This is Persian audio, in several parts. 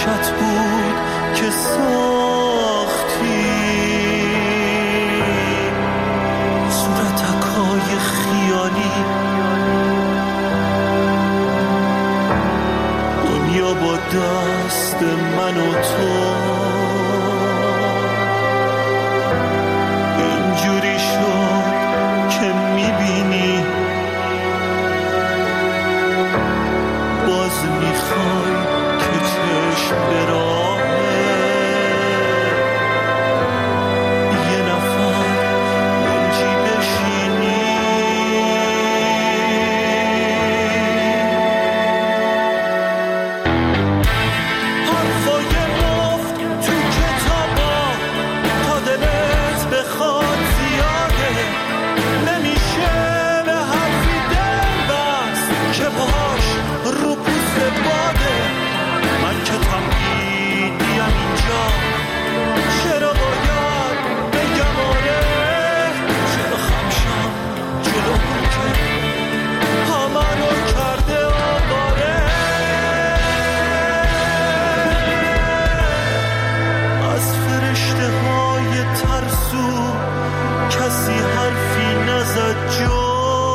عشقت بود که ساختی صورتکای خیالی، دنیا با دست من و تو اینجوری شد که میبینی باز میخوای که چشم براهه یه نفر منجی بشینی. حرفای مفت تو کتابا تا دلت بخواد زیاده، نمیشه به حرفی دل بست که باش رو پوست باده. من که تمهیدیم اینجا، چرا باید بگم آره؟ چرا خمشم جلو که همه رو کرده آواره؟ از فرشته های ترسو کسی حرفی نزد جز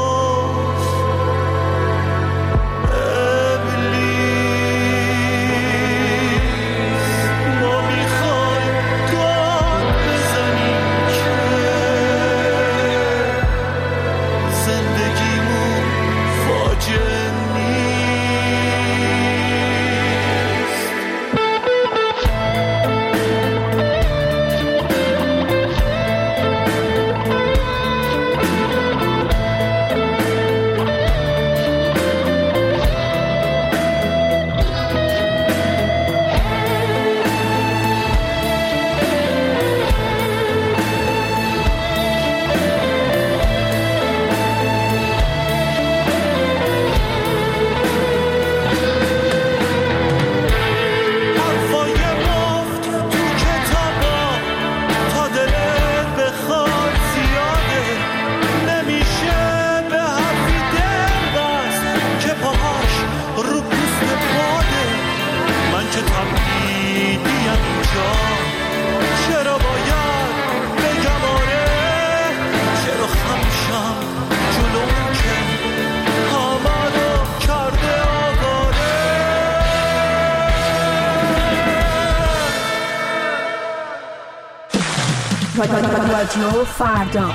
رادیو فردا.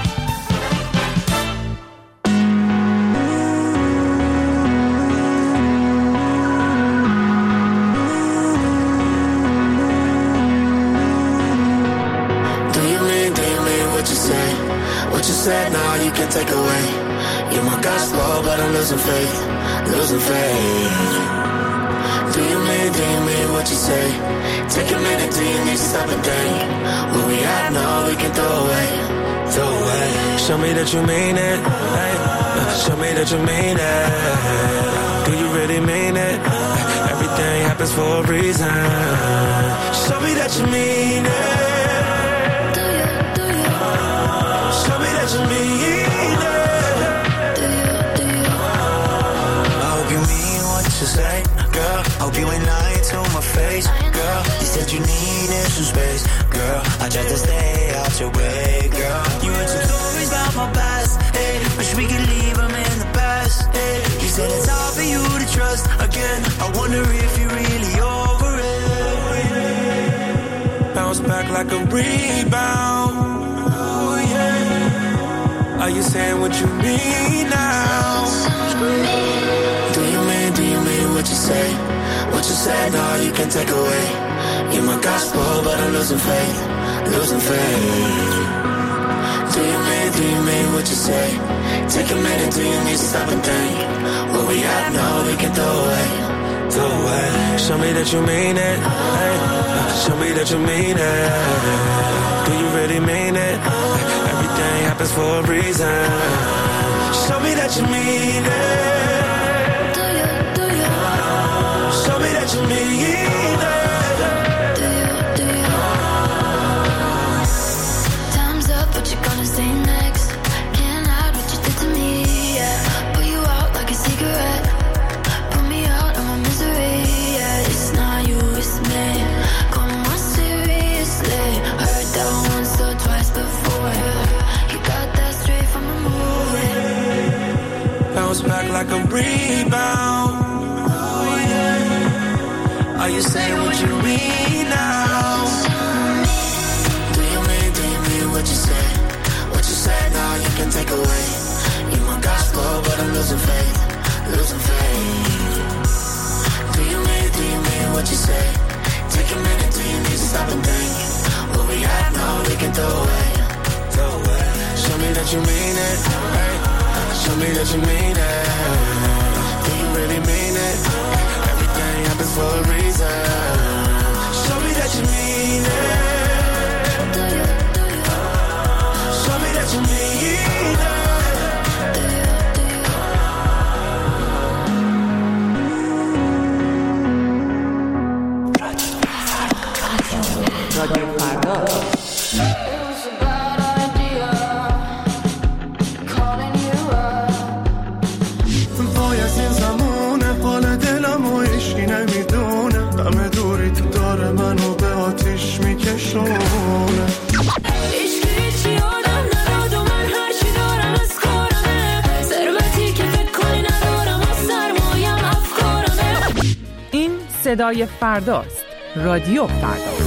What you said, now you can take away. You're my gospel, but I'm losing faith, losing faith. Do you mean what you say? Take a minute, do you need to stop and think? What we have now, we can throw away, throw away. Show me that you mean it, hey. Show me that you mean it. Do you really mean it? Everything happens for a reason. Show me that you mean it. You mean it. I hope you mean what you say, girl. Hope you ain't lying to my face, girl. You said you needed some space, girl. I tried to stay out your way, girl. You heard some stories about my past, hey. Wish we could leave them in the past, hey. You said it's hard for you to trust again. I wonder if you're really over it. Bounce back like a rebound. Are you saying what you mean now? Do you mean what you say? What you said, now you can take away. You're my gospel, but I'm losing faith, losing faith. Do you mean what you say? Take a minute, do you need to stop and think? What we have now, we can throw away, throw away. Show me that you mean it, hey. Show me that you mean it. Do you really mean it? Everything happens for a reason. Show me that you mean it. Do you? Show me that you mean it. Do you? Time's up, what you gonna say next? Can't hide what you did to me, yeah. Put you out like a cigarette. Put me out of my misery, yeah. It's not you, it's me. bounce back like a rebound. Oh yeah. Are you saying what you mean now? Do you mean what you say? What you say now you can take away. You my gospel but I'm losing faith. Losing faith. Do you mean what you say? Take a minute, do you need to stop and think? What we have now we can throw away. Show me that you mean it, hey. Show me that you mean it. Do you really mean it? Everything happens for a reason. Show me that you mean it. Show me that you mean it. رادیو فردا. وای از این زمونه حال دلم و عشقی نمیدونه غم دوری تو داره منو به آتیش میکشونه عشقی چی آدم نداد و من هرچی دارم از کارمه ثروتی که فکر کنی ندارم و سرمایم افکارمه. این صدای فرداست. رادیو فردا.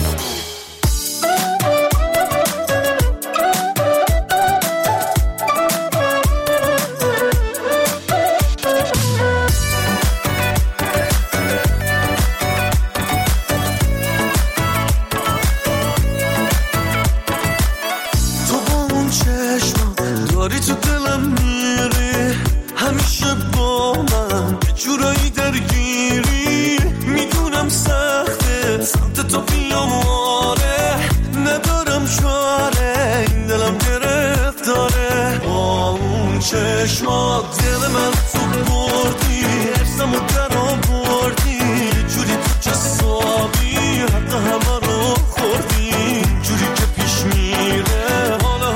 داری تو دلم میری همیشه با من یه جورایی درگیری میدونم سخته سمت تو بیام آره ندارم چاره این دلم گرفتاره با اون چشمات دل من تو بردی حرسمو در آوردی یه جوری تو جسابی حتی همه رو خوردی جوری که پیش میره حالا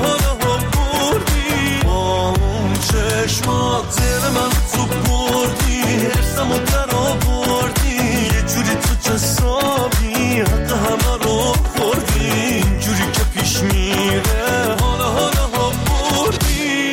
چشمات دل من تو بردی حرسمو در آوردی یه جوری تو جسابی حتی همه رو خوردی جوری که پیش میره حالا بردی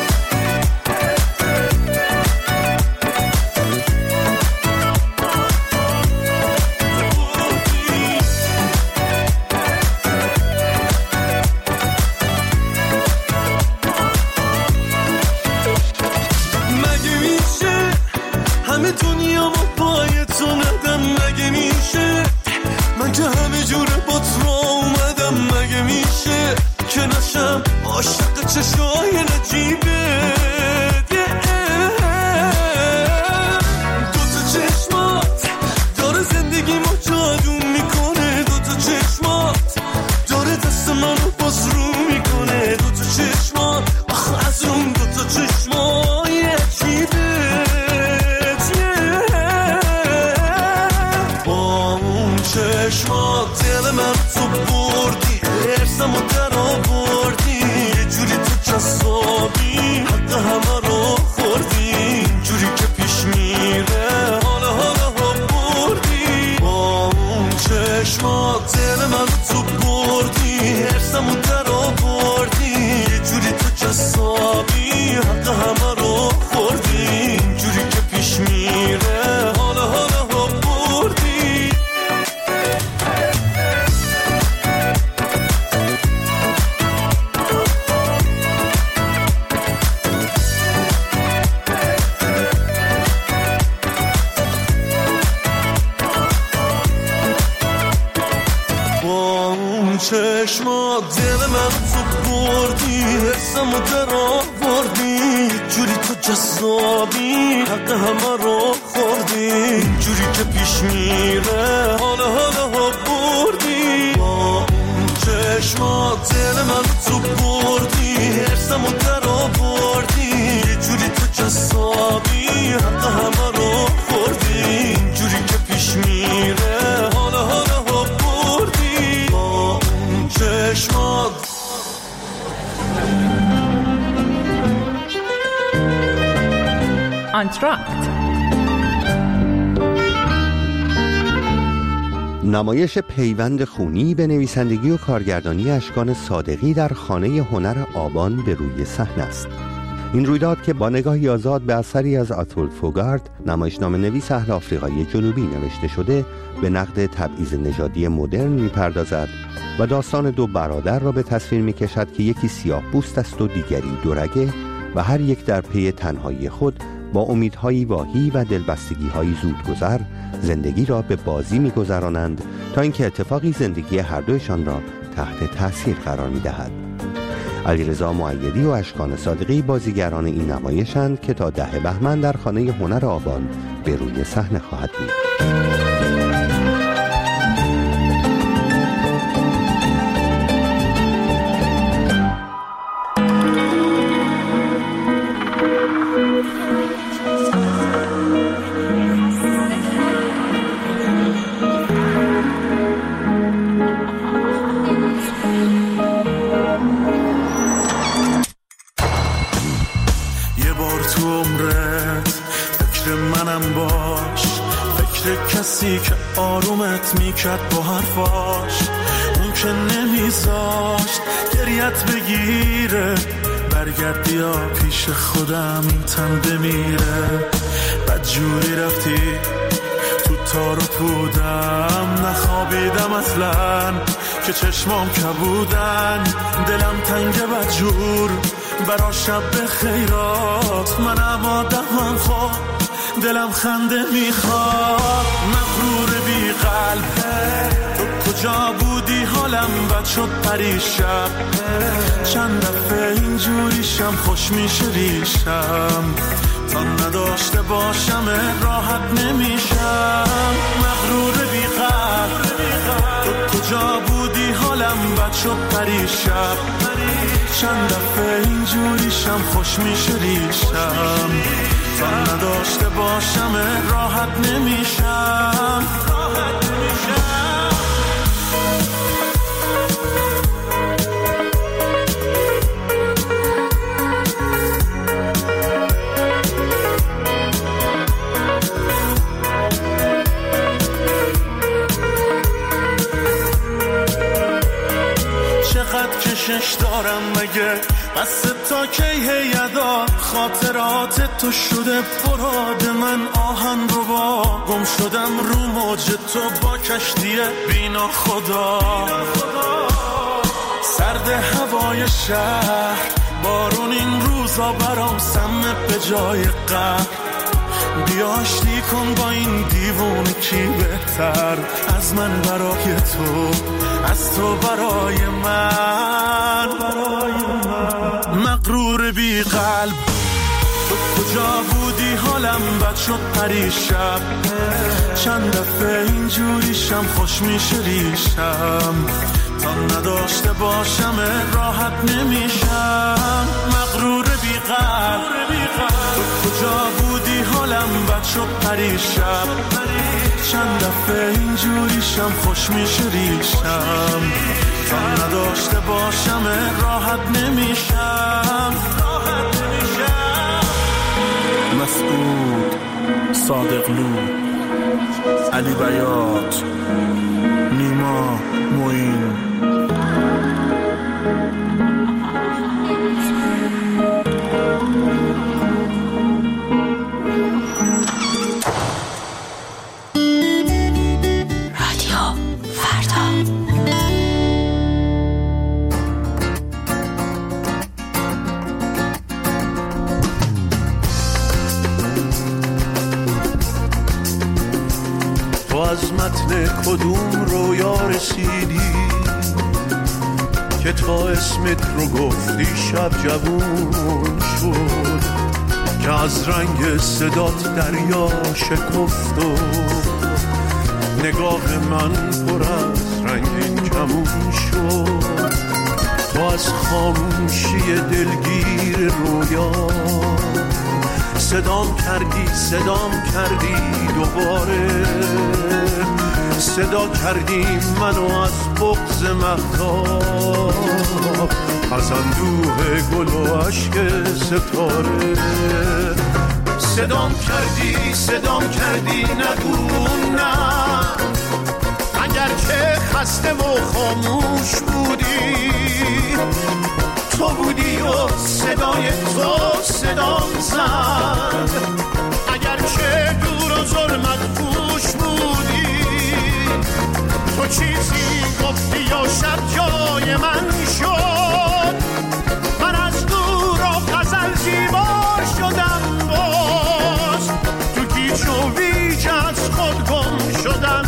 همه دنیا ما پای تو ندم مگه میشه من که همه جوره با تو اومدم مگه میشه که نشم عاشق چشای نجیبه دوتا چشمات داره زندگی ما جادو میکنه دوتا چشمات داره دست منو باز رو میکنه دوتا چشمات آخه از اون دوتا چشمای عجیبه چشمات دل من تو بردی حرسمو در آوردی یه جوری تو جسابی حتی همه رو خوردی جوری که پیش میره حالا بردی با اون چشمات دل من تو بردی حرسمو در آوردی یه جوری تو جسابی حتی همه رو خوردی جوری که پیش میره حالا بردی. چشمات دل من تو بردی حسمو در آوردی جوری تو جذابی حق همه رو خوردی جوری که پیش میره حالا بردی با اون چشمات دل من تو بردی حسمو در آوردی جوری تو جذابی حق همه رو خوردی جوری که پیش میره حالا بردی با اون چشمات. آنتراکت نمایش پیوند خونی به نویسندگی و کارگردانی اشکان صادقی در خانه هنر آبان به روی صحنه است. این رویداد که با نگاهی آزاد به اثری از آتول فوگارد، نمایشنامه نویس اهل آفریقای جنوبی نوشته شده، به نقد تبعیض نژادی مدرن می‌پردازد و داستان دو برادر را به تصویر می‌کشد که یکی سیاه پوست است و دیگری دورگه و هر یک در پی تنهایی خود با امیدهایی واهی و دلبستگی‌های زودگذر زندگی را به بازی می‌گذرانند تا اینکه اتفاقی زندگی هر دویشان را تحت تأثیر قرار می‌دهد. علیرضا مؤیدی و اشکان صادقی بازیگران این نمایشند که تا 10 بهمن در خانه هنر آبان به روی صحنه خواهد بود. کسی که آرومت میکرد با حرفاش، اون که نمیذاشت گریت بگیره، برگرد بیا پیش خودم این تن بمیره. بدجوری رفتی تو تار و پودم، نخوابیدم اصلا که چشمام کبودن، دلم تنگ بدجور برا شب خیرات، منم آدمم خواب دلم خنده میخواد. مغرور بی قلب تو کجا بودی، حالم بد شد پریشب، چند دفعه اینجوریشم خوش میشه ریشم، تا نداشته باشم راحت نمیشم. مغرور بی قلب تو کجا بودی، حالم بد شد پریشب، چند دفعه اینجوریشم خوش میشه ریشم، تا نداشته باشم راحت نمیشم. چقدر کشش دارم مگه، بس تا کی هیدا، خاطرات تو شده فراد من آهن رو با، گم شدم رو موج تو با کشتی بینا خدا. سرد هوای شهر، بارون این روزا برام سمه به جای قهر، بیا آشتی کن با این دیوون کی بهتر از من برای تو، از تو برای من. مغرور بی قلب تو کجا بودی، حالم بد شد پریشب، چند دفعه اینجوریشم خوش میشه ریشم، تا نداشته باشم راحت نمیشم. مغرور بی قلب تو کجا بودی، حالم بد شد پریشب، چند دفعه اینجوریشم خوش میشه ریشم، تا نداشته باشم راحت نمیشم. مسعود صادقلو، علی بیات، نیما معین. از متن کدوم رویا رسیدی که تا اسمت رو گفتی شب جوون شد، که از رنگ صدات دریا شکفت و نگاه من پر از رنگین کمون شد. تو از خاموشی دلگیر رویا صدام کردی دوباره، صدا کردی منو از بغض مهتاب، از اندوه گل و عشق ستاره. صدام کردی نگو نه، اگر که خسته و خاموش بودی، تو بودی و صدای تو صدام زد. اگر که دور و ظلمت پوش بودی، تو چیزی گفتی و شب جای من شد. من از دور و غزل زیبا شدم، باز تو گیج و ویج از خود گم شدم.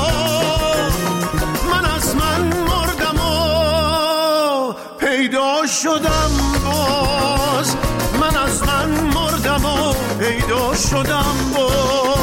من از من مردم و پیدا شدم، باز من از من مردم و پیدا شدم باز.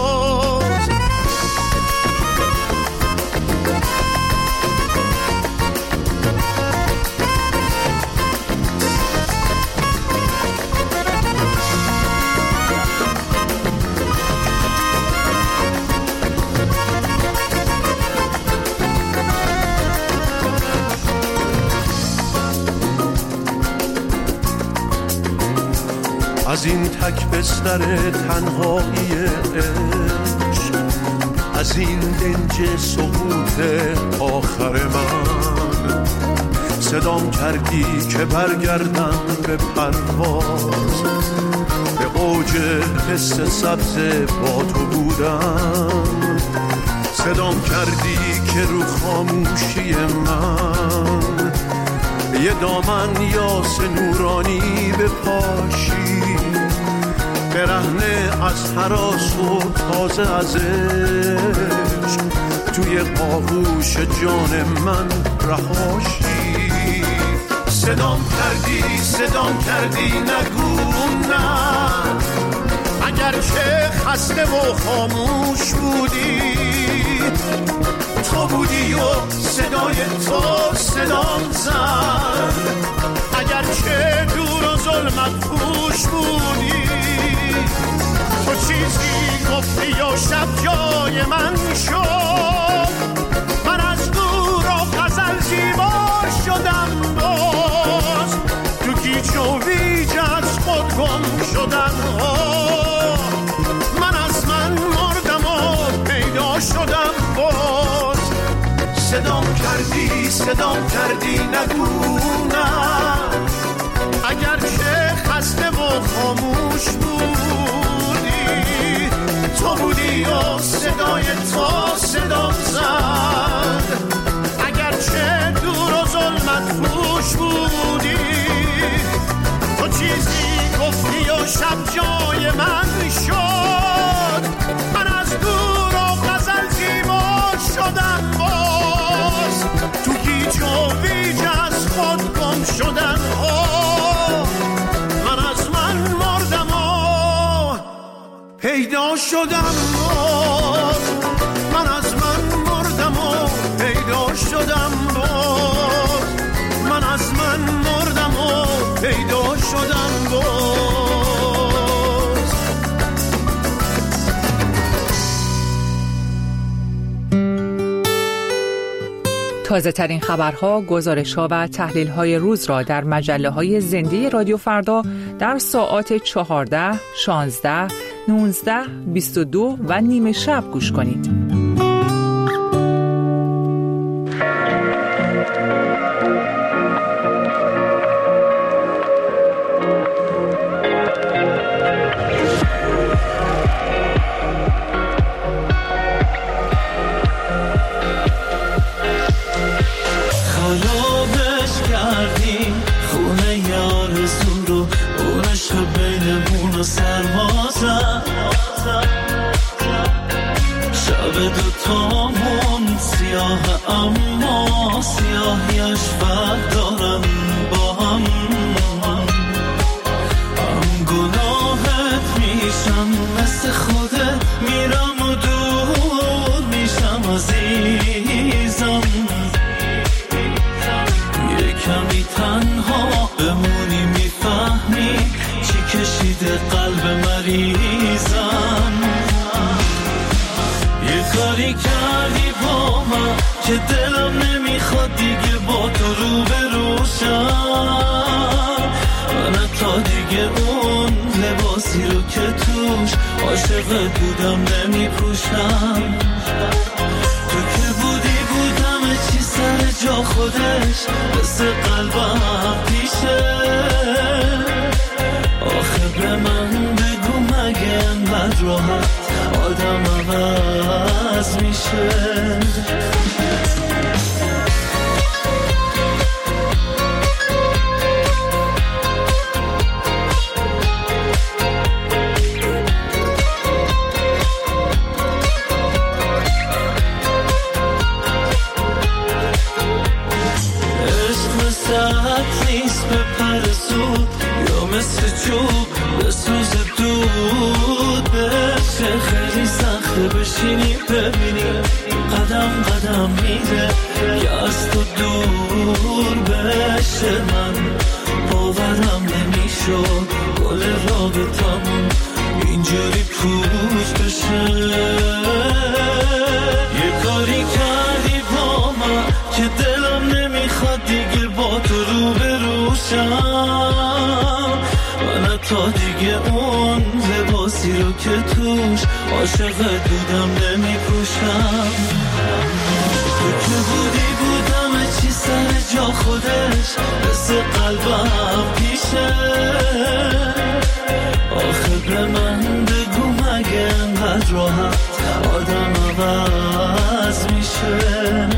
از این تک بستر تنهایی عشق، از این دنج سقوط آخر من، صدام کردی که برگردم به پرواز، به اوج حس سبز با تو بودم. صدام کردی که رو خاموشی من یه دامن یاس نورانی بپاشی، برهنه از هراس و تازه از عشق توی آغوش جان من رهاشی. صدام کردی نگو نه، اگر که خسته و خاموش بودی، تو بودی و صدای تو صدام زد. اگر که دور و ظلمت پوش بودی، تو چیزی گفتی و شب جای من شد. من از دور و غزل زیبا شدم، باز تو گیج و ویج از خود گم شدم. من از من مردم و پیدا شدم باز. صدام کردی نگو نه، اگر که خسته و خاموش بودی، تو بودی و صدای تو صدام زد. اگر که دور و ظلمت پوش بودی، تو چیزی گفتی و شب جای من شد. من از دور و غزل زیبا شدم باز، تو گیج و ویج از خود گم شدم. من از من مردم و پیدا شدم باز. من از من مردم و پیدا شدم باز. من از من مردم و پیدا شدم باز. تازه ترین خبرها، گزارش‌ها و تحلیل‌های روز را در مجله‌های زنده رادیو فردا در ساعات 14، 16، 19، 22 و نیمه شب گوش کنید. دوتامون سیاه اما سیاهیش فرق دارم با هم گناهت میشم مثل خودت میرم و دور میشم عزیزم یه کمی تنها بمونی میفهمی چی کشیده قلب مریضم یه کاری کردی با من که دلم نمیخواد دیگه با تو رو بروشم من تا دیگه اون لباسی رو که توش عاشقت بودم نمیپوشم تو که بودی بودم چی سر جا خودش مثل قلبم پیشه. آخه به من بگو مگه انقدر راحت آدم عوض میشه؟ مثل چوب بسوز دود بشه. خیلی سخته بشینی ببینی قدم قدم میره که از تو دور بشه. من باورم نمیشد گل رابطمون اینجوری پوچ بشه. یه کاری کردی با من که دلم نمیخواد دیگه با تو رو بروشم. تا دیگه اون لباسی رو که توش عاشقت بودم نمی پوشم. تو که بودم چی سر جا خودش مثل قلبم پیشه. آخه به من بگو مگه انقدر راحت آدم عوض میشه؟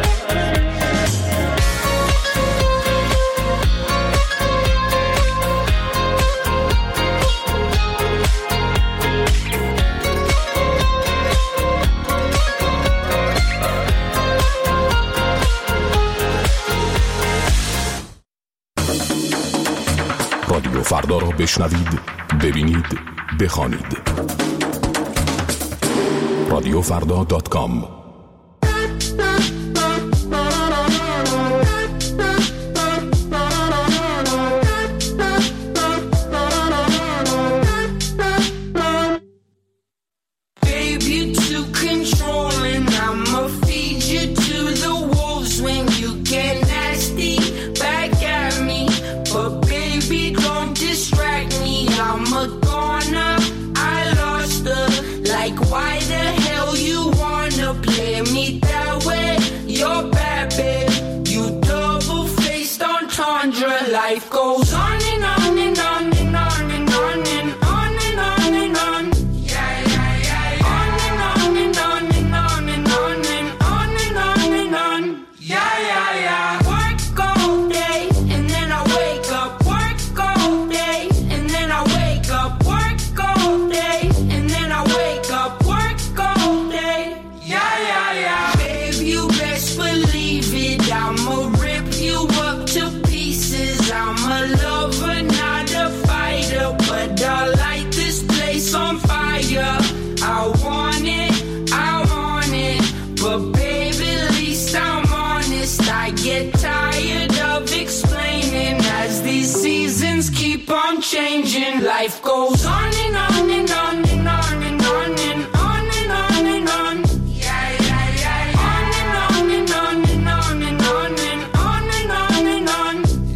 رادیو فردا را بشنوید، ببینید، بخوانید. radiofrda.com. Life goes on and on and on and on and on and on and on and on. Yeah, yeah, yeah. On and on and on and on and on and on and on and on. Yeah, yeah, yeah. Work all day and then I wake up. Work all day and then I wake up. Work all day and then I wake up. Work all day. Yeah, yeah, yeah. Babe, you best believe it. I'ma rip you up to pieces. I'm a lover, not a fighter, but I light this place on fire. I want it, but baby, at least I'm honest. I get tired of explaining as these seasons keep on changing. Life goes on and on and on and on and on and on and on and on. Yeah, yeah, yeah. On and on and on and on and on and on and on and on.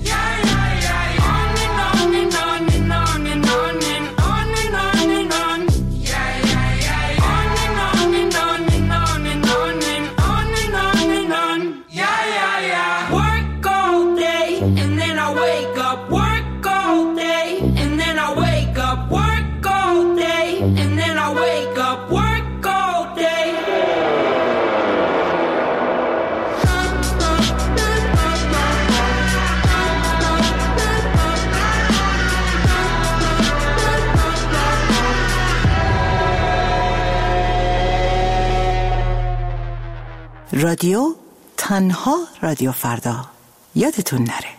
رادیو تنها رادیو فردا، یادتون نره.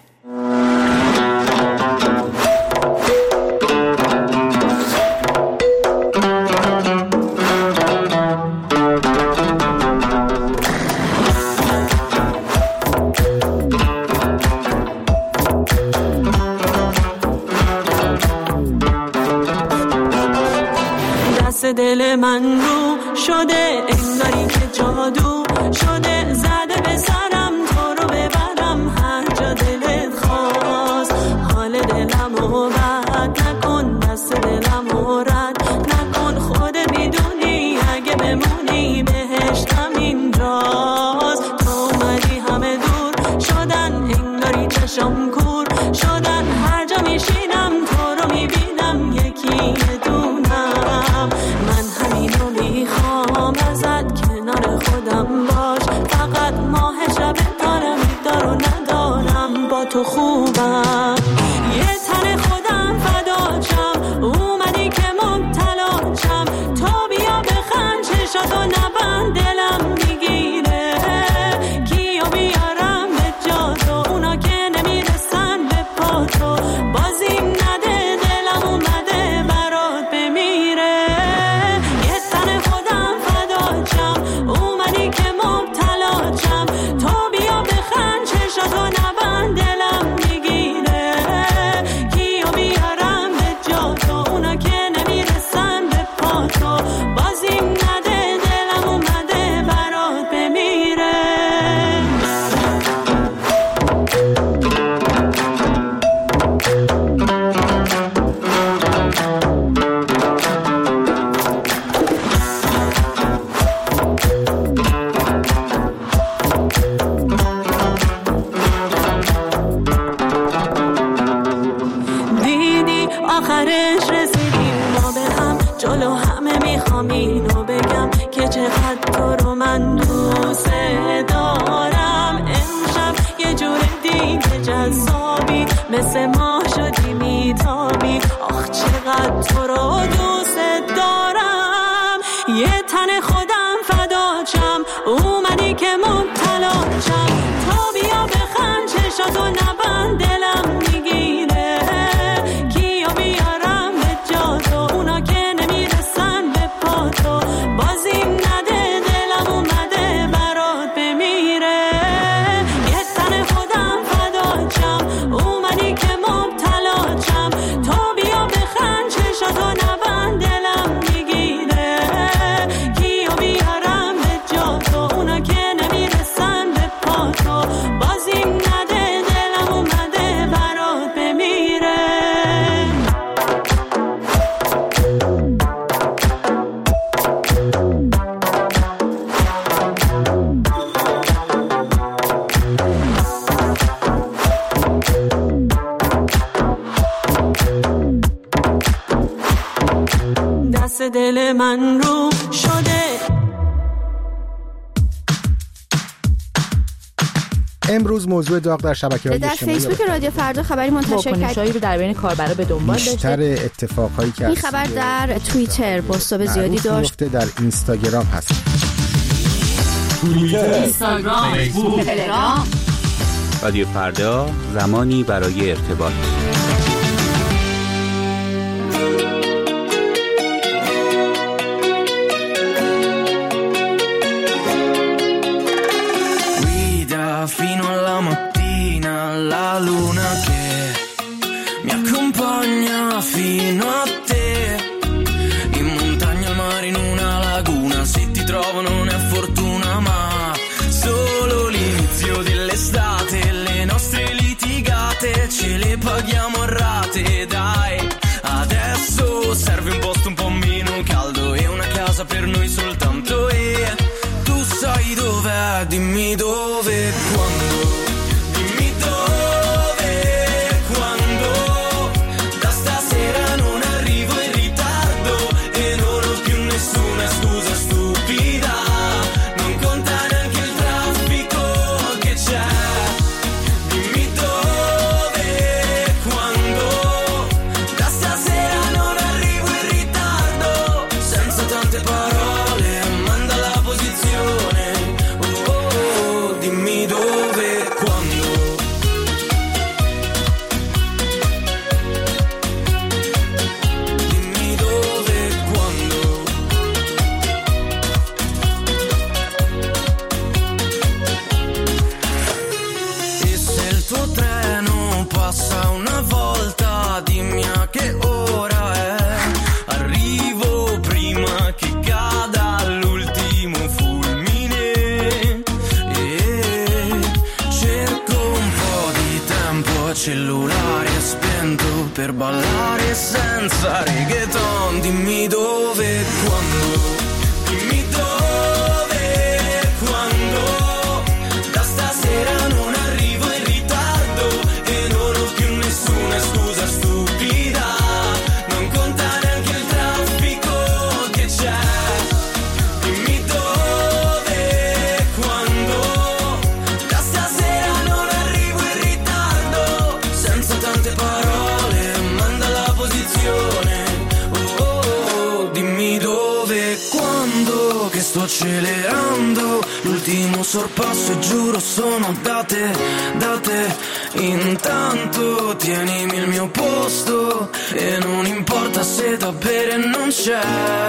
دست دل من رو شده انگاری که جادو شده، زده به سرم تو رو ببرم هر جا دلت خواست. حال دلم رو بد نکن، دست دلم رو رد نکن، خودت میدونی اگه بمونی بهشتم اینجاست. تو اومدی همه دور جلو همه میخوام اینو بگم که چقدر تو رو من دوست دارم. امشب یه جور دیگه جذابی، مثل ماه شدی میتابی، آخ چقدر تو رو دوست دارم. یه تن خودم فداچم، اومدی که مبتلاچم، تا بیا بخند چشاتو نبند دلم میگیره، کیا بیارم به جاتو اونا که نمیرسن به پاتو، بازیم نده دلم اومده برات بمیره. یه تن خودم فداچم، اومدی که مبتلاچم، تا بیا بخند چشاتو نبند دلم میگیره، کیا بیارم به جاتو اونا که نمیرسن به پاتو، بازیم نده دلم اومده برات بمیره. دست دل من رو شده. امروز موضوع داغ در شبکه‌های در اجتماعی فیسبوک رادیو فردا خبری منتشر کرد. رو در بین کاربرا به دنبال داشته. بیشتر اتفاقایی که این خبر در توییتر پست‌های زیادی داشت. در اینستاگرام هست. اینستاگرام، فیسبوک، تلگرام. رادیو فردا، زمانی برای ارتباط. Fino alla mattina la luna che mi accompagna fino a te, in montagna al mare in una laguna, se ti trovo non è fortuna ma solo l'inizio dell'estate, le nostre litigate ce le paghiamo a rate, dai adesso serve un posto un po' meno caldo e una casa per noi soltanto, e tu sai dov'è, dimmi dove, quando, dimmi dove, quando, da stasera non arrivo in ritardo e non ho più nessuna scusa stupida, non conta neanche il traffico che c'è, dimmi dove, quando, da stasera non arrivo in ritardo, senza tante parole, manda la posizione, oh, oh, oh, dimmi dove, quando, dimmi dove, quando, e se il tuo treno passa una volta, dimmi a che ora è, arrivo prima che cada l'ultimo fulmine, e cerco un po' di tempo, cellulare spento per ballare senza reggaeton, dimmi dove, quando, dimmi dove, quando, da stasera non arrivo in ritardo e non ho più nessuna scusa stupida, non conta neanche il traffico che c'è, dimmi dove, quando, da stasera non arrivo in ritardo, senza tante parole, manda la posizione, oh, oh, oh, dimmi dove, quando, che sto accelerando, l'ultimo sorpasso e giuro sono date, date, intanto tienimi il mio posto e non importa se da bere non c'è,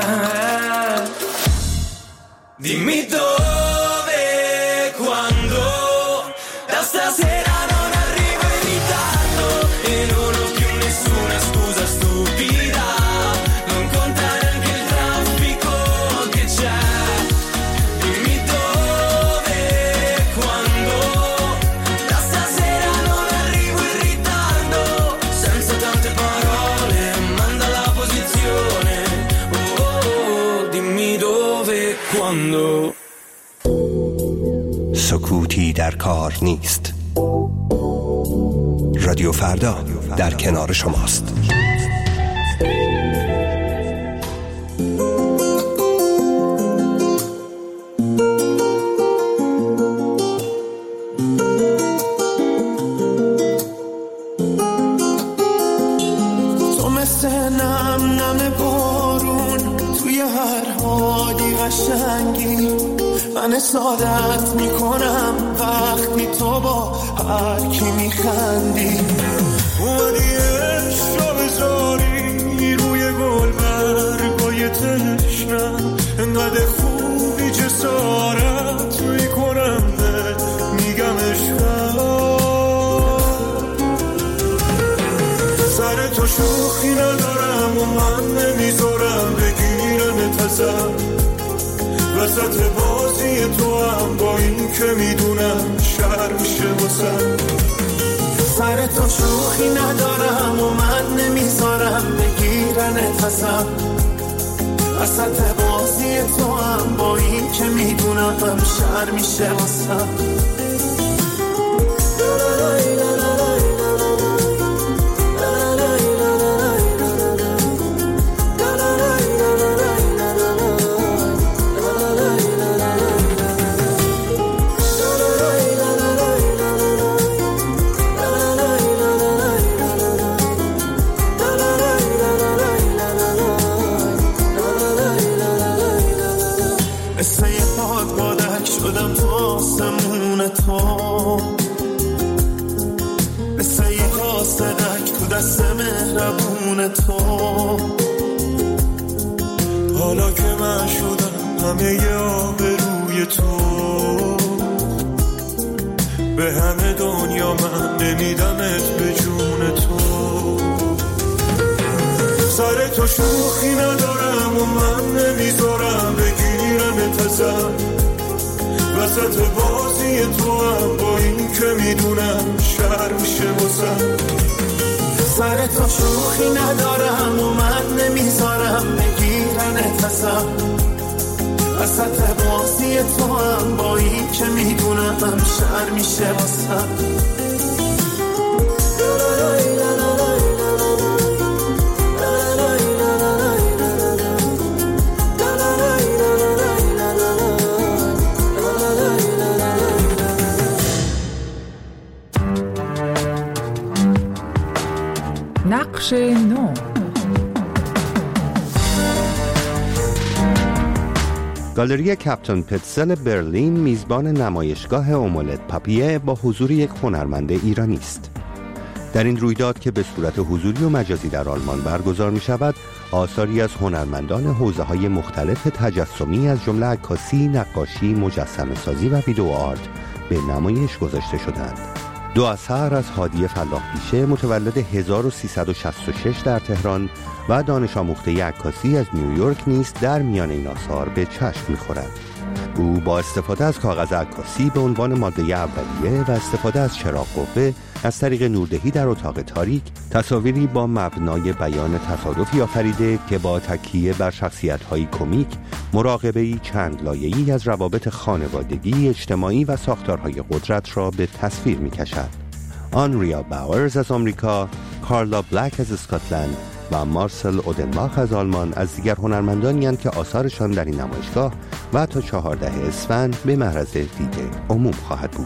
dimmi dove, quando, da stasera non arrivo in ritardo e non ho più nessuna scusa stupida, non conta neanche il traffico che c'è, dimmi dove, quando, da stasera non arrivo in ritardo, senza tante parole, manda la posizione, oh, oh, oh, dimmi dove, quando. سکوتی در کار نیست. رادیو فردا در کنار شماست. قشنگی، من سعادت میکنم وقتی تو با هر کی میخندی. اومدی عشق رو بذاری روی گل برگای تشنم، انقدر خوبی جسارت میکنم میگم عشقم. سر تو شوخی ندارم و من نمیذارم بگیرم تزم، وسط بازی تو هم با این که میدونم شهر میشه واسم. سر تو شوخی ندارم و من نمیذارم بگیرن تزم، وسط بازی تو هم با این که میدونم شهر میشه واسم. حالا که من شدم همه آبروی تو، به همه دنیا من نمیدمت به جون تو. سر تو شوخی ندارم و من نمیذارم بگیرم تزم، وسط بازی تو هم با این که میدونم شهر میشه واسم. سر تو شوخی ندارم و من نمیذارم بگیرن تزم، وسط بازی تو هم با این که میدونم شهر میشه واسم. نقش نو. گالری کاپیتان پتزل برلین میزبان نمایشگاه اوملت پاپیه با حضور یک هنرمند ایرانی است. در این رویداد که به صورت حضوری و مجازی در آلمان برگزار می شود، آثاری از هنرمندان حوزه‌های مختلف تجسمی از جمله عکاسی، نقاشی، مجسمه سازی و ویدئو آرت به نمایش گذاشته شدند. دو اثر از هادی فلاح‌پیشه متولد 1366 در تهران و دانش آموخته عکاسی از نیویورک نیز در میان این آثار به چشم می‌خورد. او با استفاده از کاغذ عکاسی به عنوان ماده اولیه و استفاده از چراغ قوه از طریق نوردهی در اتاق تاریک تصاویری با مبنای بیان تصادفی آفریده که با تکیه بر شخصیت‌های کمیک مراقبه‌ای چند لایه‌ای از روابط خانوادگی، اجتماعی و ساختارهای قدرت را به تصویر می‌کشد. آنریا باورز از آمریکا، کارلا بلک از اسکاتلند و مارسل اودنباخ از آلمان از دیگر هنرمندانی هستند که آثارشان در این نمایشگاه و تا 14 اسفند به معرض دید عموم خواهد بود.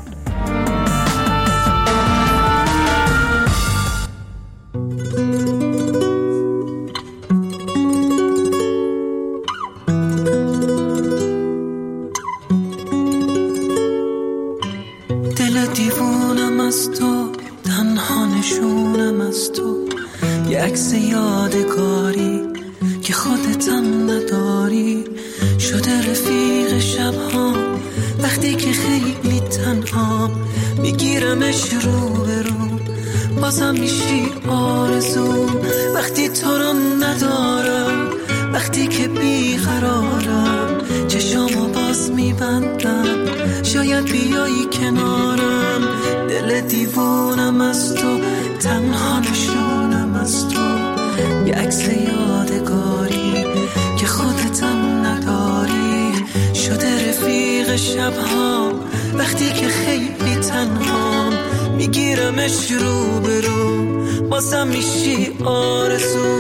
دل دیوونم از تو، تنها نشونم از تو، یه عکس یادگاری که خودتم نداری، شده رفیق شبها وقتی که خیلی تنها، میگیرمش رو به رو، بازم میشی آرزو وقتی تو رو ندارم، وقتی که بیقرارم چشامو باز میبندم، شاید بیایی کنارم. دل دیوونم از تو، تنها نشونم از تو، یه عکس یادگاری که خودتم نداری، شده رفیق شبها وقتی که خیلی تنهام، میگیرمش رو به رو، بازم میشی آرزو.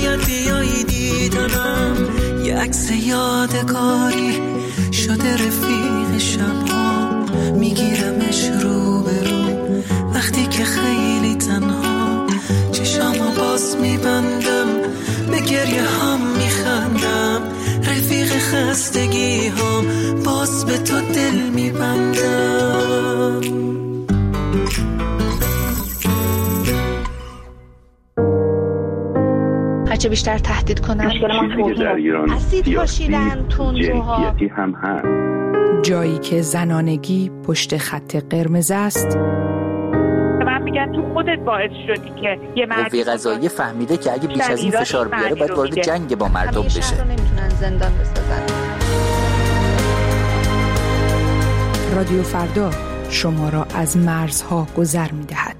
اگر بیایی دیدنم یه عکس یادگاری شده رفیق شبها، میگیرمش رو به رو وقتی که خیلی تنها چشامو باز میبندم، به گریه هم میخندم، رفیق خستگی هم باز به تو دل میبندم. هرچه بیشتر تهدید کنن اسید پاشیدن تندروها هم هست. جایی که زنانگی پشت خط قرمز است. من میگن تو خودت باعث شدی که یه قوه قضاییه فهمیده که اگه بیش از این فشار بیاره باید وارد جنگ با مردم بشه. نمیتونن زندان بسازن. رادیو فردا شما را از مرزها گذر می‌دهد.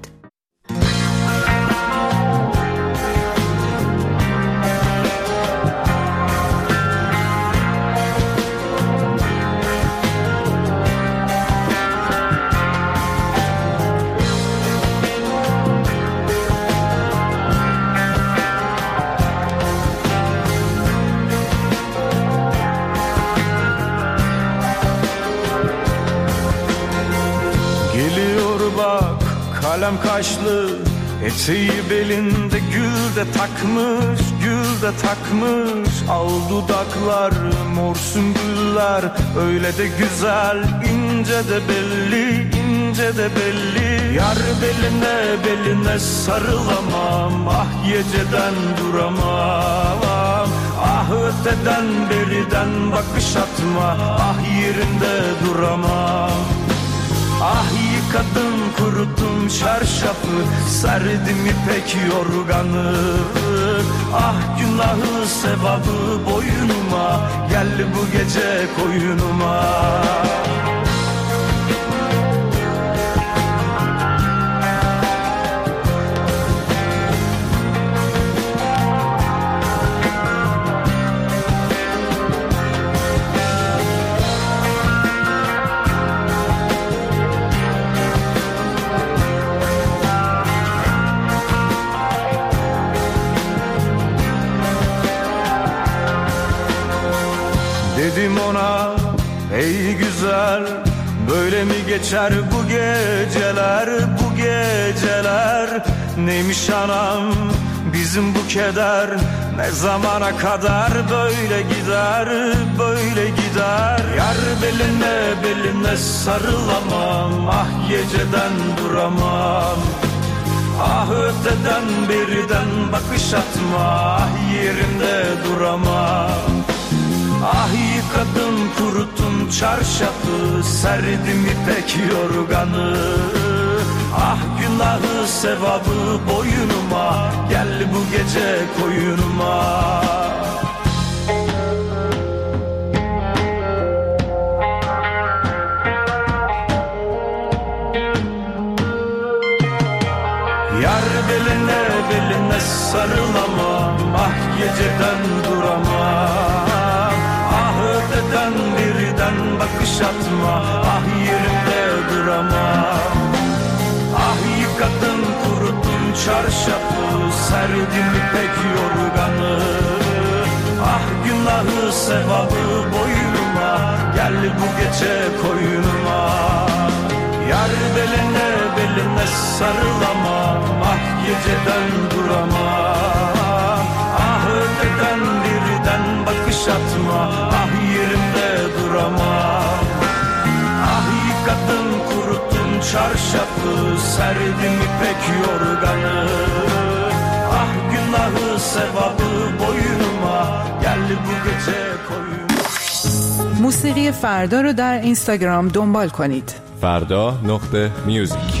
Kalem kaşlı, eteği belinde gül de takmış, gül de takmış. Al dudaklar, mor sümbüller, öyle de güzel, ince de belli, ince de belli. Yar beline, beline sarılamam, ah geceden duramam. Ah öteden beriden bakış atma, ah yerinde duramam. Ah yıkadım kuruttum çarşafı, serdim ipek yorganı. Ah günahı sevabı boynuma, gel bu gece koyunuma. Dedim ona ey güzel, böyle mi geçer bu geceler, bu geceler. Neymiş anam bizim bu keder, ne zamana kadar böyle gider, böyle gider. Yar beline, beline sarılamam, ah geceden duramam. Ah öteden beriden bakış atma, ah yerimde duramam. Ah yıkadım kuruttum çarşafı, serdim ipek yorganı. Ah günahı sevabı boynuma, gel bu gece koyunuma. Yar beline, beline sarılamam, ah geceden duramam. Öteden birden bakış atma, ah yerimde duramam. Ah yıkadım kuruttum çarşafı, serdim ipek yorganı. Ah günahı sevabı boynuma, gel bu gece koyunuma. Yar beline, beline sarılamam, ah geceden duramam. Ah öteden birden bakış atma, ah yerimde duramam. Ah yıkadım kuruttum çarşafı, serdim ipek yorganı. Ah günahı sevabı boynuma, gel bu gece koyun. موسیقی فردا رو در اینستاگرام دنبال کنید. فردا.music.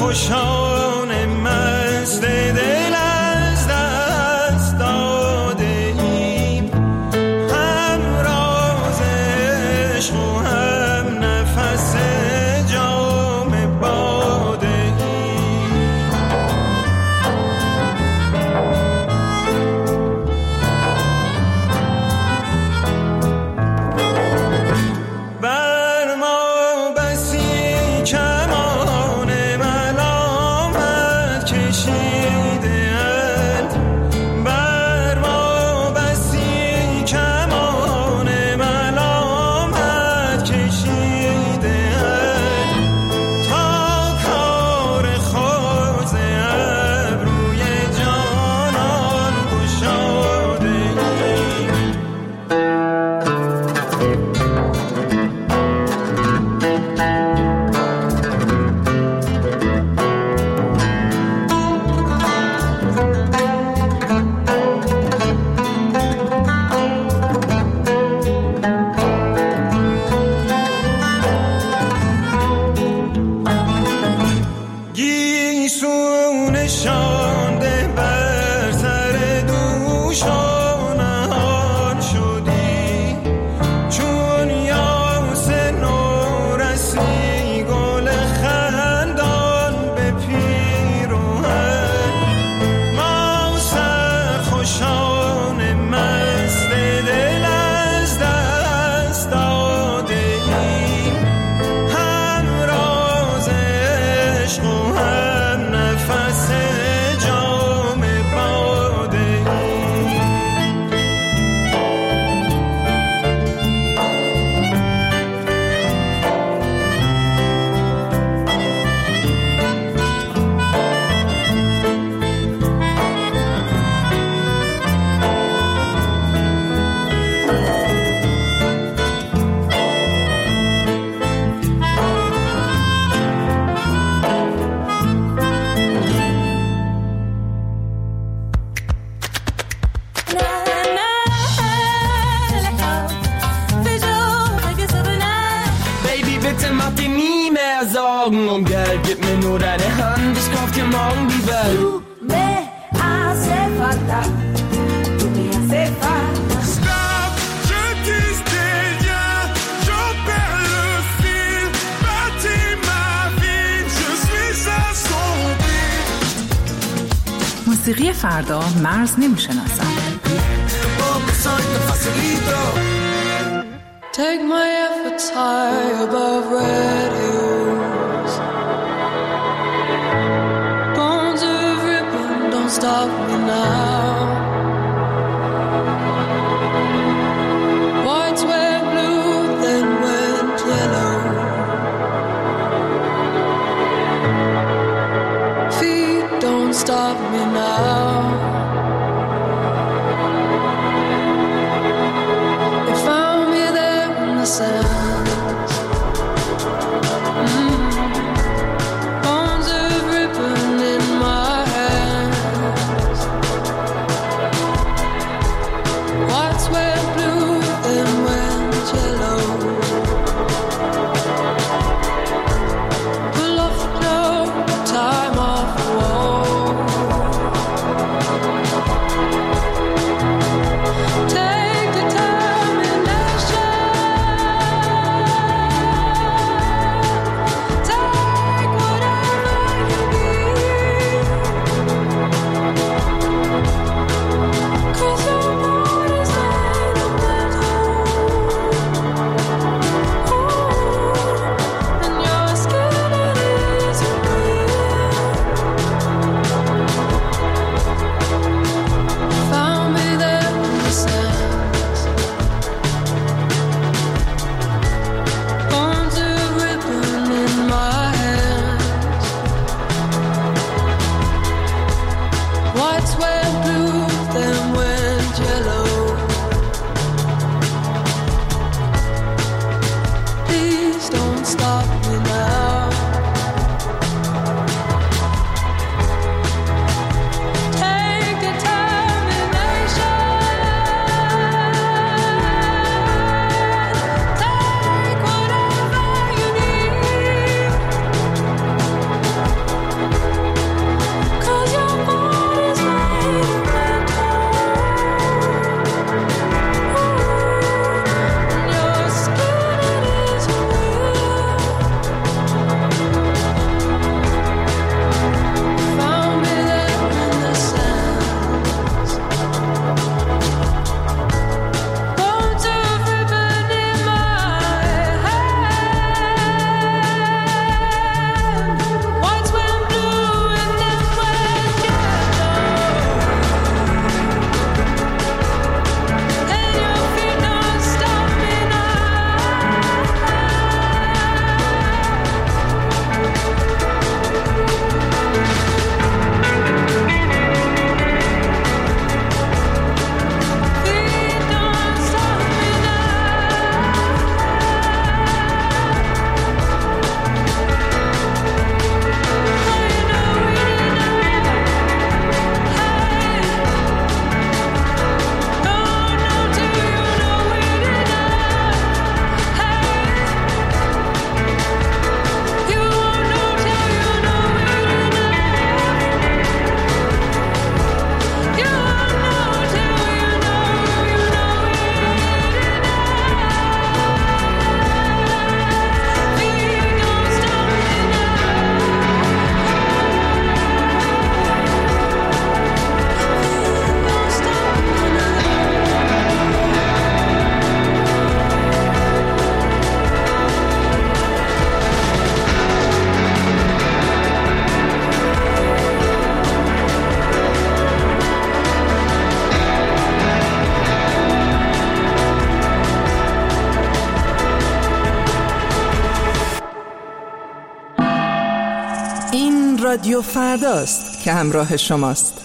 سرخوشان مست دل از دست داده ایم، هم راز عشق و هم نفس جام باده ایم. بر ما بسی کمان ملامت کشیده‌اند، بر ما بسی کمان ملامت کشیده‌اند، تا کار خود ز ابروی جانان گشاده ایم. گیسو نشانده بر سر دوش و نهان شدی، چون یاس نورسی گل خندان به پیراهن. ما سرخوشان مست دل از دست داده ایم، هم راز عشق و هم نفس جام باده ایم. Baby, bitte mach dir nie mehr Sorgen um Geld, gib mir nur deine Hand, ich kauf dir morgen die Welt. Tu me hace falta, tu me hace falta. Stop, je disdaigne, j'en perds le fil, bâtis ma vie, je suis assombri. موسیقی فردا مرز نمیشناسد. Take my efforts high above red hills. Bones of ribbon, don't stop me now. Whites went blue, then went yellow. Feet don't stop me now. They found me there in the sand. Bones of ribbon in my hands. رادیو فرداست که همراه شماست.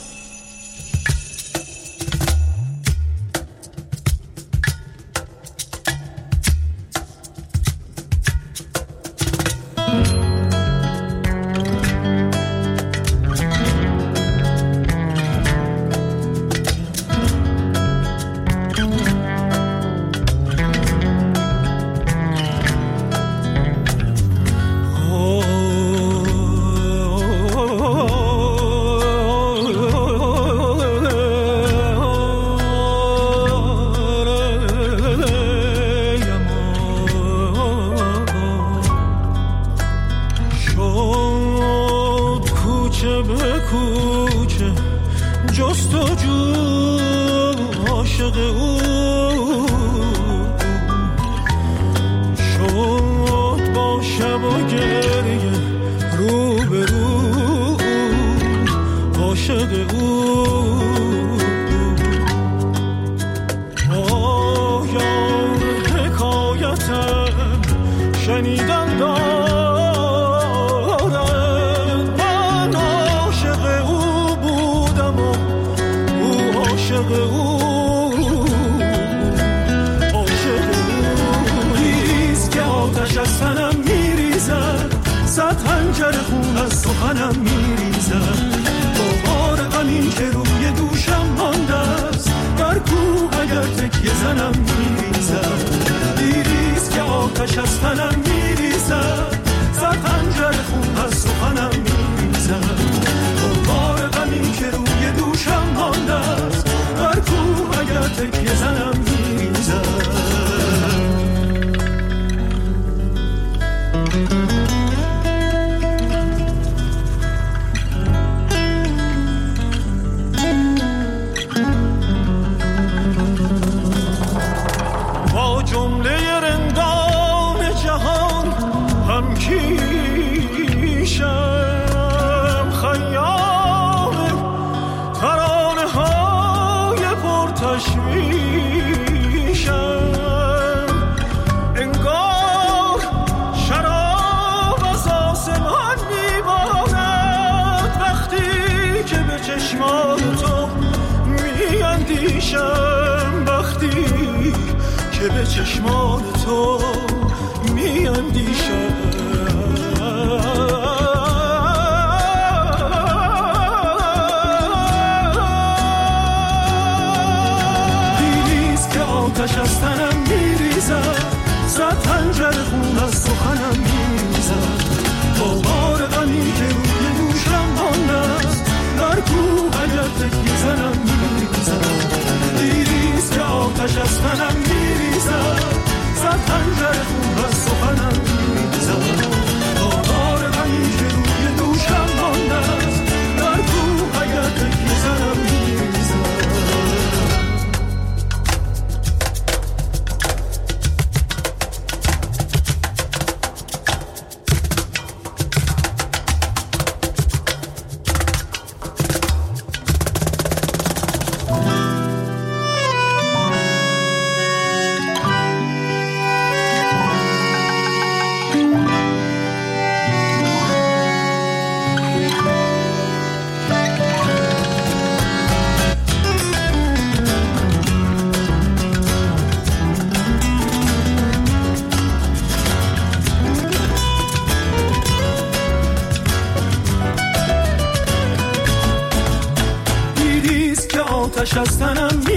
آتش از تنم